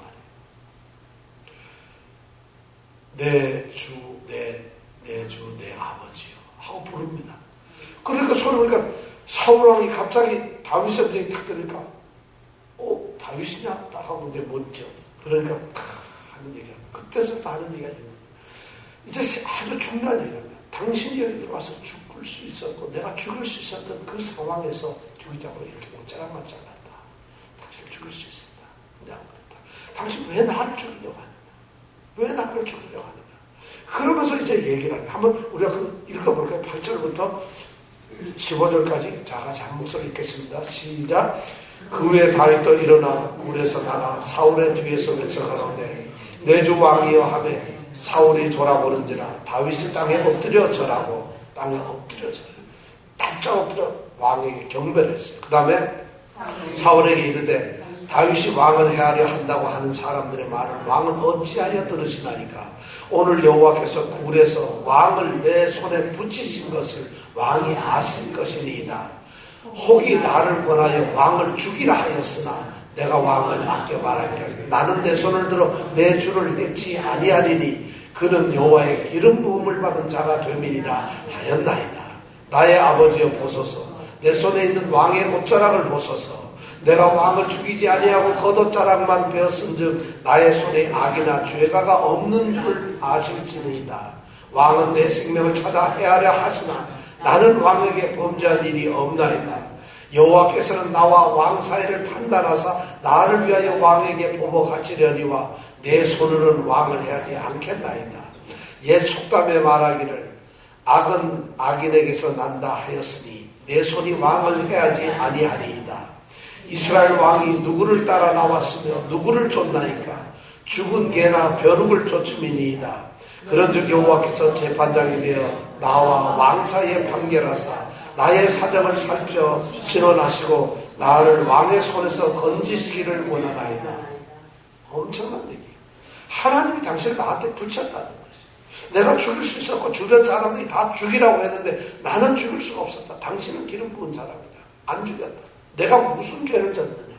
[SPEAKER 1] 말이에요. 내 주, 내, 내 주, 내 아버지요. 하고 부릅니다. 그러니까 소리 보니까 사울왕이 갑자기 다윗의 음성이 탁 들으니까, 어, 다윗이냐? 딱 하고 이제 묻죠. 그러니까 탁 하는 얘기가, 그때서부터 하는 얘기가 있는 이제 아주 중요한 얘기입니다. 당신이 여기 들어와서 죽을 수 있었고, 내가 죽을 수 있었던 그 상황에서 죽이자고 이렇게 옷자락만 잘랐다. 당신을 죽일 수 있었다. 근데 안 그랬다. 당신 왜 나를 죽이려고 하느냐? 왜 나를 죽이려고 하느냐? 그러면서 이제 얘기를 합니다. 한번 우리가 그 읽어볼까요? 팔 절부터 십오 절까지. 자, 같이 한 목소리 읽겠습니다. 시작. 그 후에 다윗도 일어나 굴에서 나가 사울의 뒤에서 외쳐가는데 내 주 왕이여 하매 사울이 돌아보는지라 다윗이 땅에 엎드려 절하고 땅에 엎드려 절하고 납작 엎드려 왕에게 경배를 했어요. 그 다음에 사울에게 이르되 다윗이 왕을 해하려 한다고 하는 사람들의 말을 왕은 어찌하여 들으시나이까? 오늘 여호와께서 굴에서 왕을 내 손에 붙이신 것을 왕이 아실 것이니이다. 혹이 나를 권하여 왕을 죽이라 하였으나 내가 왕을 아껴 말하기를 나는 내 손을 들어 내 주를 해치 아니하리니 그는 여호와의 기름 부음을 받은 자가 됨이니라 하였나이다. 나의 아버지여 보소서. 내 손에 있는 왕의 옷자락을 보소서. 내가 왕을 죽이지 아니하고 겉옷자락만 베었은즉 나의 손에 악이나 죄가가 없는 줄 아실지니이다. 왕은 내 생명을 찾아 해하려 하시나 나는 왕에게 범죄한 일이 없나이다. 여호와께서는 나와 왕 사이를 판단하사 나를 위하여 왕에게 보복하시려니와 내 손으로는 왕을 해하지 않겠나이다. 옛 속담에 말하기를 악은 악인에게서 난다 하였으니 내 손이 왕을 해하지 아니하리이다. 이스라엘 왕이 누구를 따라 나왔으며 누구를 쫓나이까? 죽은 개나 벼룩을 쫓음이니이다. 그런즉 여호와께서 재판장이 되어 나와 왕 사이에 판결하사 나의 사정을 살펴 신원하시고 나를 왕의 손에서 건지시기를 원하나이다. 엄청난 얘기. 하나님이 당신을 나한테 붙였다는 거지. 내가 죽일 수 있었고 주변 사람들이 다 죽이라고 했는데 나는 죽일 수가 없었다. 당신은 기름 부은 사람이다. 안 죽였다. 내가 무슨 죄를 졌느냐?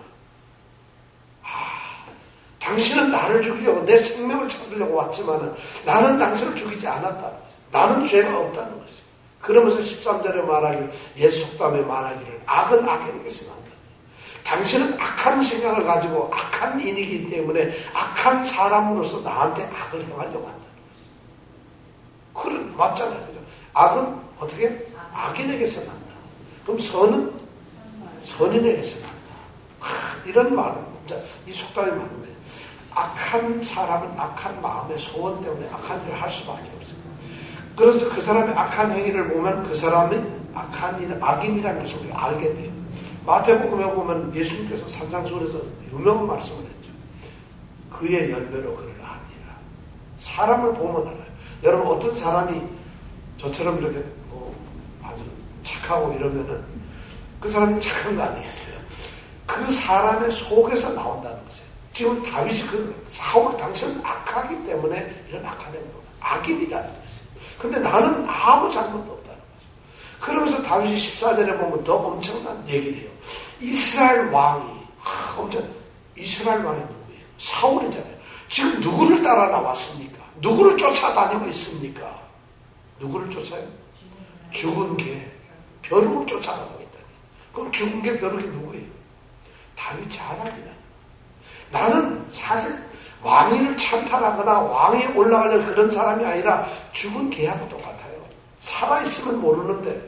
[SPEAKER 1] 아, 당신은 나를 죽이려고 내 생명을 찾으려고 왔지만은 나는 당신을 죽이지 않았다. 나는 죄가 없다는 것이. 그러면서 십삼 절에 말하기를 옛 속담에 말하기를 악은 악인에게서 난다. 당신은 악한 생각을 가지고 악한 인이기 때문에 악한 사람으로서 나한테 악을 행하려고 한다는 것이. 그건 맞잖아요. 그죠? 악은 어떻게? 악인에게서 난다. 그럼 선은 선인에게서 난다. 이런 말, 이 속담이 맞는데, 악한 사람은 악한 마음의 소원 때문에 악한 일을 할 수밖에 없어요. 그래서 그 사람의 악한 행위를 보면 그 사람이 악한 일, 악인이라는 것을 우리가 알게 돼요. 마태복음에 보면 예수님께서 산상수훈에서 유명한 말씀을 했죠. 그의 열매로 그를 아니라. 사람을 보면 알아요. 여러분, 어떤 사람이 저처럼 이렇게 뭐 아주 착하고 이러면은 그 사람이 착한 거 아니겠어요? 그 사람의 속에서 나온다는 거죠. 지금 다윗이 그 사울 당신은 악하기 때문에 이런 악한 행동을 악인이라는 거죠. 근데 나는 아무 잘못도 없다는 거죠. 그러면서 다윗이 십사 절에 보면 더 엄청난 얘기를 해요. 이스라엘 왕이 아, 엄청 이스라엘 왕이 누구예요? 사울이잖아요. 지금 누구를 따라 나왔습니까? 누구를 쫓아다니고 있습니까? 누구를 쫓아요? 죽은 개, 벼룩을 쫓아가고 있다니. 그럼 죽은 개, 벼룩이 누구예요? 다윗이 하나님이야. 나는 사실 왕위를 찬탈하거나 왕위에 올라가려는 그런 사람이 아니라 죽은 개하고 똑같아요. 살아있으면 모르는데,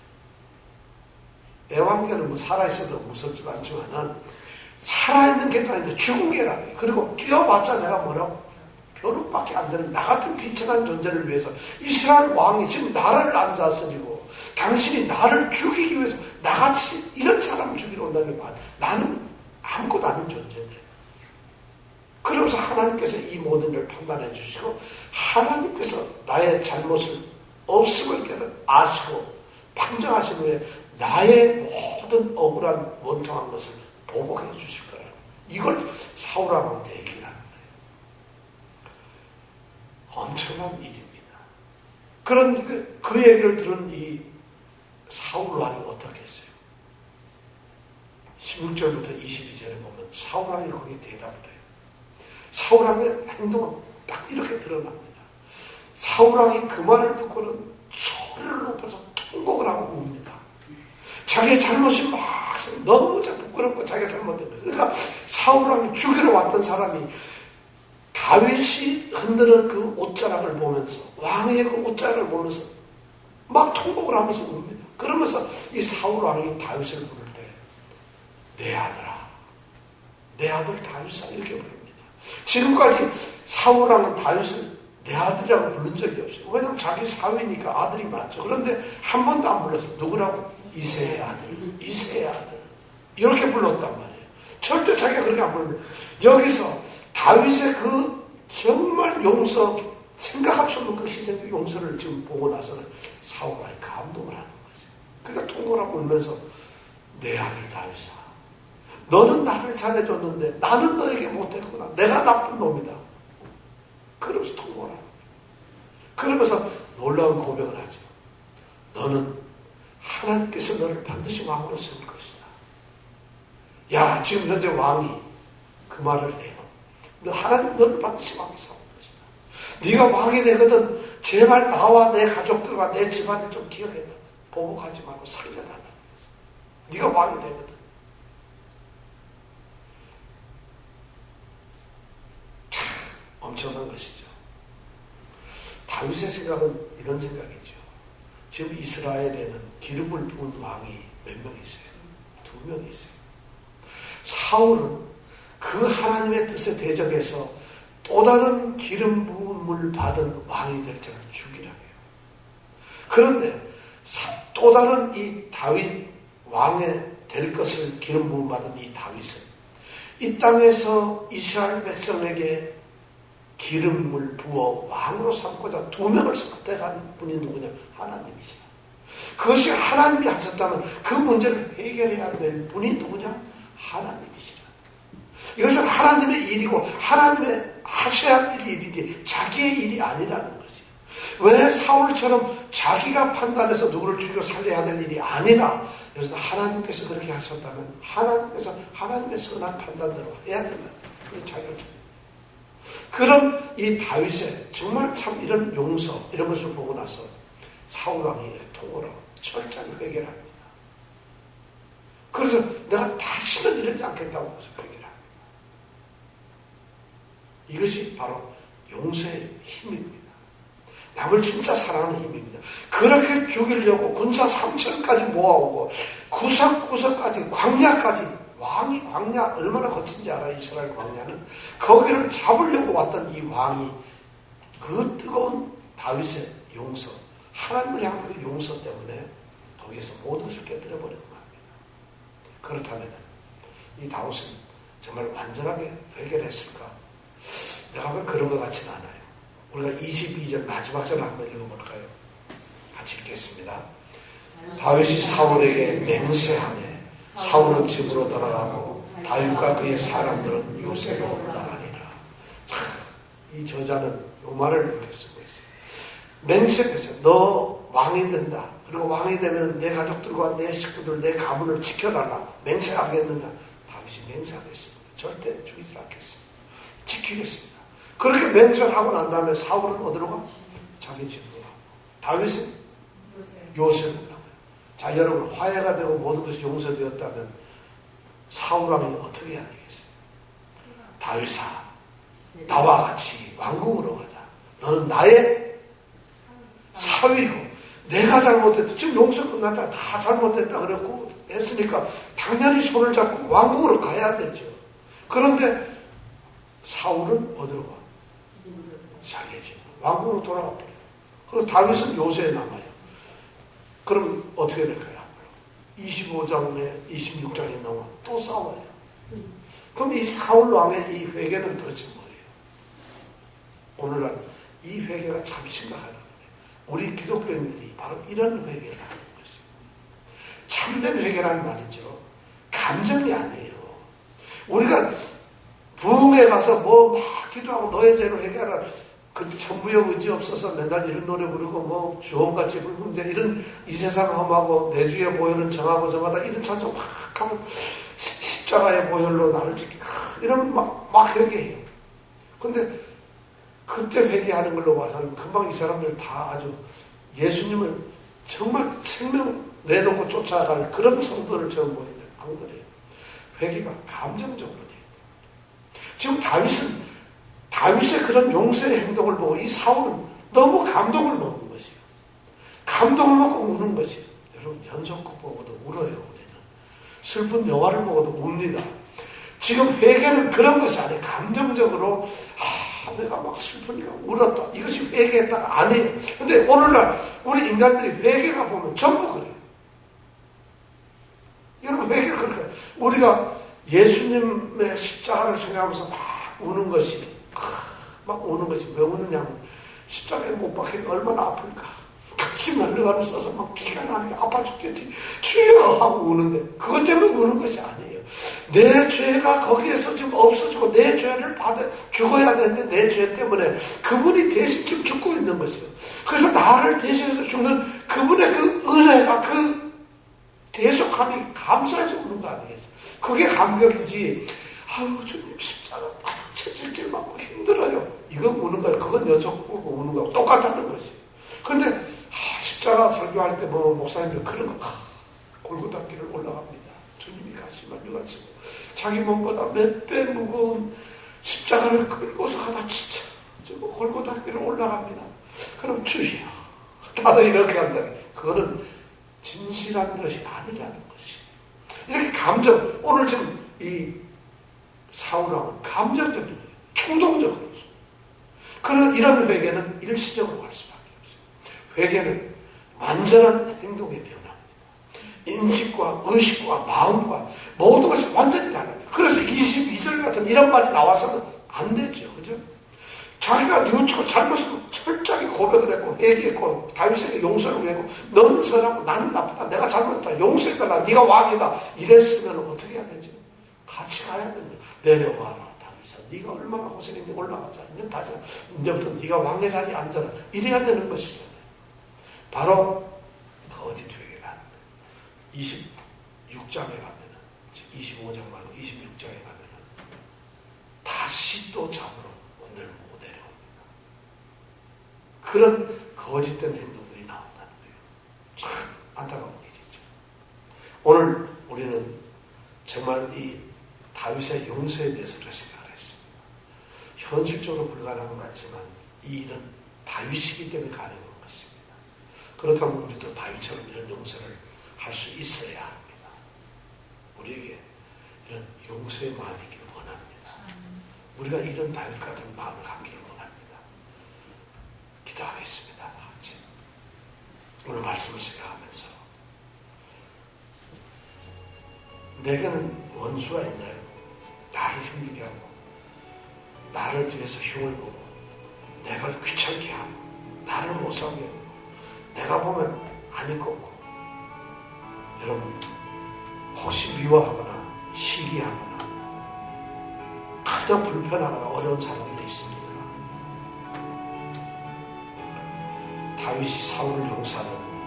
[SPEAKER 1] 애완개는 뭐 살아있어도 무섭지도 않지만은, 살아있는 개도 아닌데 죽은 개라는 거예요. 그리고 뛰어봤자 내가 뭐라고? 벼룩밖에 안 되는 나 같은 비천한 존재를 위해서 이스라엘 왕이 지금 나를 안 다스리고 당신이 나를 죽이기 위해서 나같이 이런 사람을 죽이러 온다는 말. 나는 아무것도 아닌 존재인데. 그러면서 하나님께서 이 모든 걸 판단해 주시고 하나님께서 나의 잘못을 없음을 아시고 판정하신 후에 나의 모든 억울한 원통한 것을 보복해 주실 거라고. 이걸 사울왕한테 얘기를 하는 거예요. 엄청난 일입니다. 그런 그, 그 얘기를 들은 이 사울왕이 어떻게 했어요? 십육 절부터 이십이 절에 보면 사울왕이 거기에 대답을 해요. 사울왕의 행동은 딱 이렇게 드러납니다. 사울왕이 그 말을 듣고는 소리를 높여서 통곡을 하고 웁니다. 자기의 잘못이 막 너무 부끄럽고 자기가 잘못된 거예요. 그러니까 사울왕이 죽이러 왔던 사람이 다윗이 흔드는 그 옷자락을 보면서 왕의 그 옷자락을 보면서 막 통곡을 하면서 웁니다. 그러면서 이 사울왕이 다윗을 부를 때 내 아들아, 내 아들 다윗아 이렇게 부릅니다. 지금까지 사울왕은 다윗을 내 아들이라고 부른 적이 없어요. 왜냐하면 자기 사위니까 아들이 맞죠. 그런데 한 번도 안 불렀어요. 누구라고? 이새의 아들, 이새의 아들 이렇게 불렀단 말이에요. 절대 자기가 그렇게 안 부르는데 여기서 다윗의 그 정말 용서, 생각할 수 없는 그 희생, 용서를 지금 보고 나서는 사울왕이 감동을 하는 거죠. 그러니까 통곡하고 울면서 내 아들 다윗아, 너는 나를 잘해줬는데 나는 너에게 못했구나. 내가 나쁜 놈이다. 그러면서 통곡을 하는 거예요. 그러면서 놀라운 고백을 하죠. 너는 하나님께서 너를 반드시 왕으로 세울 것이다. 야, 지금 현재 왕이 그 말을 해요. 너 하나님 너를 반드시 왕이 세울 것이다. 네가 왕이 되거든 제발 나와 내 가족들과 내 집안을 좀 기억해라. 보복하지 말고 살려달라. 네가 왕이 되거든. 참 엄청난 것이죠. 다윗의 생각은 이런 생각이죠. 지금 이스라엘에는 기름을 부은 왕이 몇 명 있어요? 두 명 있어요. 사울은 그 하나님의 뜻에 대적해서 또 다른 기름 부음을 받은 왕이 될 자를 죽이라고 해요. 그런데 또 다른 이 다윗 왕에 될 것을 기름 부음 받은 이 다윗은 이 땅에서 이스라엘 백성에게 기름을 부어 왕으로 삼고자 두 명을 선택한 분이 누구냐? 하나님이시다. 그것이 하나님이 하셨다면 그 문제를 해결해야 될 분이 누구냐? 하나님이시다. 이것은 하나님의 일이고 하나님의 하셔야 할 일이지 자기의 일이 아니라는 것이에요. 왜 사울처럼 자기가 판단해서 누구를 죽여 살려야 될 일이 아니라 그래서 하나님께서 그렇게 하셨다면 하나님께서 하나님의 선한 판단대로 해야 된다. 그래서 자기를 그럼 이 다윗의 정말 참 이런 용서 이런 것을 보고 나서 사울왕이 통으로 철저히 회개합니다. 그래서 내가 다시는 이러지 않겠다고 해서 회개합니다. 이것이 바로 용서의 힘입니다. 남을 진짜 사랑하는 힘입니다. 그렇게 죽이려고 군사 삼천까지 모아오고 구석구석까지 광야까지 왕이 광야 얼마나 거친지 알아요? 이스라엘 광야는. 거기를 잡으려고 왔던 이 왕이 그 뜨거운 다윗의 용서, 하나님을 향한 그 용서 때문에 거기에서 모든 것을 깨뜨려 버리는 겁니다. 그렇다면 이 다윗은 정말 완전하게 회개를 했을까? 내가 왜 그런 것 같지는 않아요. 우리가 이십이 절 마지막 절을 한번 읽어볼까요? 같이 읽겠습니다. 다윗이 사울에게 맹세하며 사울은 집으로 돌아가고 다윗과 그의 사람들은 요새로 올라가니라. 참, 이 저자는 이 말을 이렇게 쓰고 있어요. 맹세했어요. 너 왕이 된다. 그리고 왕이 되면 내 가족들과 내 식구들, 내 가문을 지켜달라. 맹세하겠느냐? 다윗이 맹세하겠습니다. 절대 죽이지 않겠습니다. 지키겠습니다. 그렇게 맹세를 하고 난 다음에 사울은 어디로 가? 자기 집으로 가. 다윗은 요셉으로 가. 자, 여러분, 화해가 되고 모든 것이 용서되었다면 사울왕이 어떻게 해야 되겠어요? 다윗아, 나와 같이 왕궁으로 가자. 너는 나의 사위고 내가 잘못했다. 지금 용서 끝났다. 다 잘못했다 그랬고 했으니까 당연히 손을 잡고 왕궁으로 가야 되죠. 그런데 사울은 어디로 가? 자기 집 왕궁으로 돌아가 버려요. 그리고 다윗은 요새에 남아요. 그럼 어떻게 될까요? 이십오 장에 이십육 장에 넘어 또 싸워요. 그럼 이 사울 왕의 이 회개는 도대체 뭐예요? 오늘날 이 회개가 참 심각하다. 우리 기독교인들이 바로 이런 회개를 하는 것입니다. 참된 회개라는 말이죠. 감정이 아니에요. 우리가 부흥회 가서 뭐 막 기도하고 너의 죄로 회개하라. 그때 천부여 의지 없어서 맨날 이런 노래 부르고 뭐 주홍같이 붉은 제 이런 이 세상 험하고 내 주의 보혈은 정하고 정하다 이런 찬송 막 하면 십자가의 보혈로 나를 지키 이러면 막, 막 회개해요. 근데 그때 회개하는 걸로 봐서는 금방 이 사람들 다 아주 예수님을 정말 생명 내놓고 쫓아갈 그런 성도를 처음 보이는데 안 그래요. 회개가 감정적으로 돼요. 지금 다윗은 다윗의 그런 용서의 행동을 보고 이 사울은 너무 감동을 먹는 것이에요. 감동을 먹고 우는 것이에요. 여러분 연속극 보고도 울어요. 우리는 슬픈 영화를 보고도 웁니다. 지금 회개는 그런 것이 아니에요. 감정적으로 아 내가 막 슬프니까 울었다. 이것이 회개했다가 아니에요. 근데 오늘날 우리 인간들이 회개가 보면 전부 그래요. 여러분 회개가 그렇게 우리가 예수님의 십자가를 생각하면서 막 우는 것이 막 우는 것이 왜 우느냐면 십자가에 못 박히면 얼마나 아플까. 같이 날려가는 써서 막 피가 나니까 아파 죽겠지. 주여 하고 우는데 그것 때문에 우는 것이 아니에요. 내 죄가 거기에서 지금 없어지고 내 죄를 받아 죽어야 되는데 내 죄 때문에 그분이 대신 지금 죽고 있는 것이에요. 그래서 나를 대신해서 죽는 그분의 그 은혜가 그 대속함이 감사해서 우는 거 아니겠어요? 그게 감격이지. 아유 주님 십자가 채찍질 맞고 힘들어요. 이거 우는 거예요. 그건 연속 보고 우는 거하고 똑같다는 것이에요. 근데 아, 십자가 설교할 때 뭐 목사님들 그런 거 아, 골고다 길을 올라갑니다. 주님이 가시면 누가지고 자기 몸보다 몇 배 무거운 십자가를 끌고서 가다 진짜 저 골고다 길을 올라갑니다. 그럼 주여 다들 이렇게 한다. 그거는 진실한 것이 아니라는 것이. 이렇게 감정 오늘 지금 이 사울왕은 감정적인 거예요. 충동적으로. 그런 이런 회개는 일시적으로 갈 수밖에 없어요. 회개는 완전한 행동의 변화입니다. 인식과 의식과 마음과 모든 것이 완전히 달라요. 그래서 이십이 절 같은 이런 말이 나와서는 안 되죠. 그죠? 자기가 뉘우치고 잘못을 철저하게 고백을 했고 회개했고 다윗에게 용서를 구했고 너는 선하고 나는 나쁘다. 내가 잘못했다. 용서해달라. 네가 왕이다. 이랬으면 어떻게 해야 되죠? 같이 가야 됩니다. 내려와라 다윗아. 네가 얼마나 고생했는지 올라가자. 이제 다시 이제부터 네가 왕의 자리에 앉아라. 이래야 되는 것이잖아요. 바로 거짓 회개를 하는 거예요. 이십육 장에 가면은 이십오 장 말고 이십육 장에 가면은 다시 또 잠으로 오늘 못 내려옵니다. 그런 거짓된 행동들이 나온다는 거예요. 참 안타까운 일이죠. 오늘 우리는 정말 이 다윗의 용서에 대해서 생각을 했습니다. 현실적으로 불가능한 것 같지만 이 일은 다윗이기 때문에 가능한 것입니다. 그렇다면 우리도 다윗처럼 이런 용서를 할 수 있어야 합니다. 우리에게 이런 용서의 마음이기를 원합니다. 우리가 이런 다윗 같은 마음을 갖기를 원합니다. 기도하겠습니다. 같이. 오늘 말씀을 생각하면서 내게는 원수가 있나요? 나를 힘들게 하고 나를 뒤에서 흉을 보고 내가 귀찮게 하고 나를 못살게 하고 내가 보면 아닐 거고 여러분 혹시 미워하거나 시기하거나 가장 불편하거나 어려운 사람들이 있습니까? 다윗이 사울을 용서하는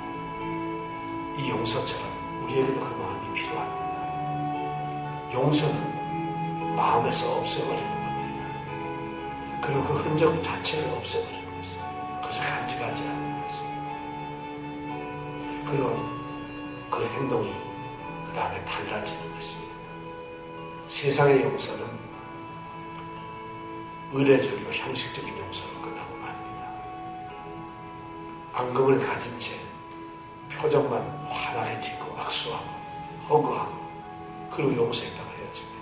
[SPEAKER 1] 이 용서처럼 우리에게도 그 마음이 필요합니다. 용서는 마음에서 없애버리는 겁니다. 그리고 그 흔적 자체를 없애버리는 것입니다. 그것을 간직하지 않는 것입니다. 그리고 그 행동이 그 다음에 달라지는 것입니다. 세상의 용서는 의례적이고 형식적인 용서로 끝나고 맙니다. 앙금을 가진 채 표정만 환하게 짓고 악수하고 허구하고 그리고 용서했다고 헤어집니다.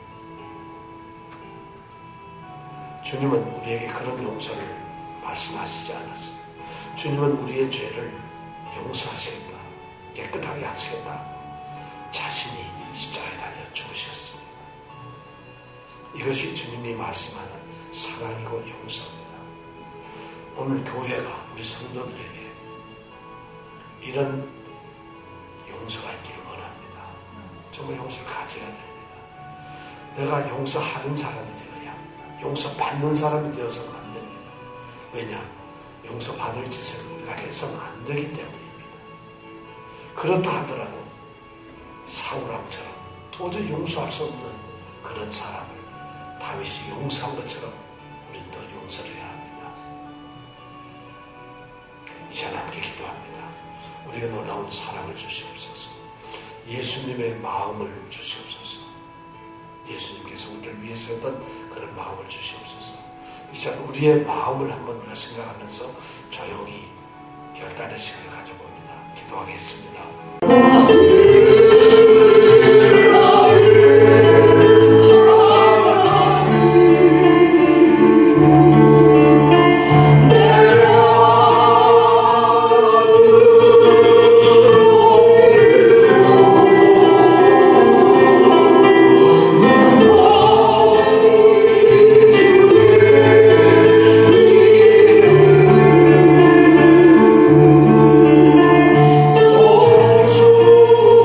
[SPEAKER 1] 주님은 우리에게 그런 용서를 말씀하시지 않았습니다. 주님은 우리의 죄를 용서하시겠다, 깨끗하게 하시겠다 자신이 십자가에 달려 죽으셨습니다. 이것이 주님이 말씀하는 사랑이고 용서입니다. 오늘 교회가 우리 성도들에게 이런 용서가 있기를 원합니다. 정말 용서를 가져야 됩니다. 내가 용서하는 사람이 되어야 합니다. 용서받는 사람이 되어서는 안 됩니다. 왜냐? 용서받을 짓을 우리가 해서는 안 되기 때문입니다. 그렇다 하더라도 사울왕처럼 도저히 용서할 수 없는 그런 사람을 다윗이 용서한 것처럼 우리는 또 용서를 해야 합니다. 이제 함께 기도합니다. 우리가 놀라운 사랑을 주시옵소서. 예수님의 마음을 주시옵소서. 예수님께서 우리를 위해서 했던 그런 마음을 주시옵소서. 이제 우리의 마음을 한번 우리가 생각하면서 조용히 결단의 시간을 가져봅니다. 기도하겠습니다.
[SPEAKER 2] So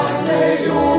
[SPEAKER 2] 하세요.